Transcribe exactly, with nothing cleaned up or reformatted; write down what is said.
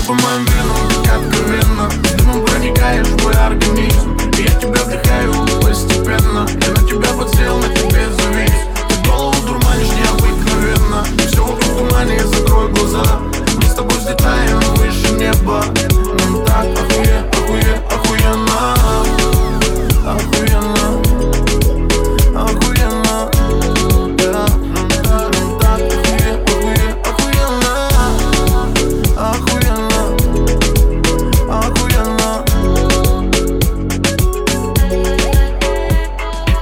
по моим венам, как откровенно. Дымом проникаешь в мой организм, и я тебя вдыхаю постепенно. Я на тебя подсел, на тебе